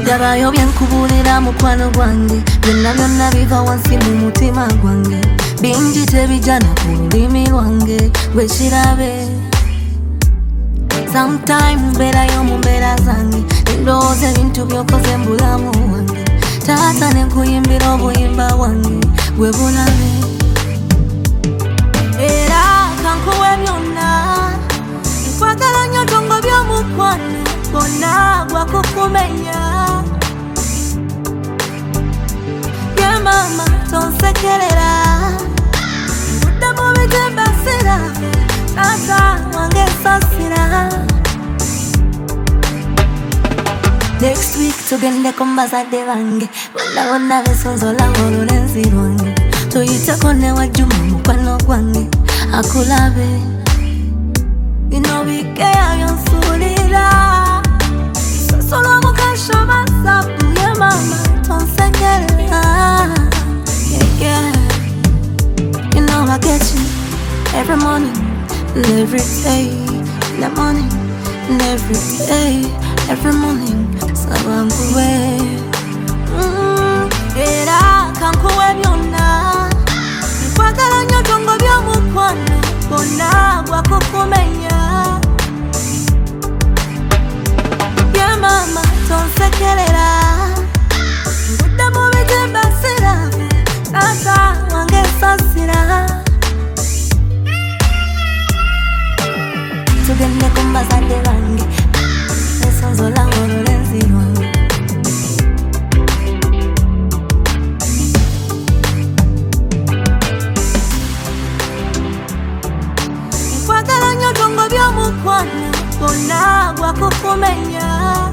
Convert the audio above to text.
Ndabayo byenkubulira mukwano gwange, byonna byonna biva wansi mu mutima gwange, bingi tebijana ku lulimi lwange gwe kirabe. Sometimes mbeerayo mu mbeera zange, ndowooza ebintu byokoze mu bulamu bwange, taata ne nkuyimbira obuyimba bwange gwe bulabe. Era kankuwe byonna, nkwagala nnyo tongo by'omukwano gonna gwakukumenya. Ye mama tonsekerera, ngudde mu bitimba sirabe, taata wange sasira. Next week tugende ku bazadde bange, bonna bonna besonzola ng'olulenzi lwange, tuyiteko ne Wajjuma mukwano gwange akulabe. Bino bikeya byonsuulira, sosola mukasha masapu. Ye mama tonsekerera, yeah. You know I get you every morning and every day, in the morning and every day, every morning. Sabankuwe, era kankuwe byonna, nkwagala nnyo tongo by'omukwano gonna gwakukumenya. Ye mama tonsekerera, ngudde mu bitimba sirabe, taata wange sasira. Tugende ku bazadde bange, besonzola ng'olulenzi lwange. Nkwagala nnyo tongo by'omukwano gonna gwakukumenya.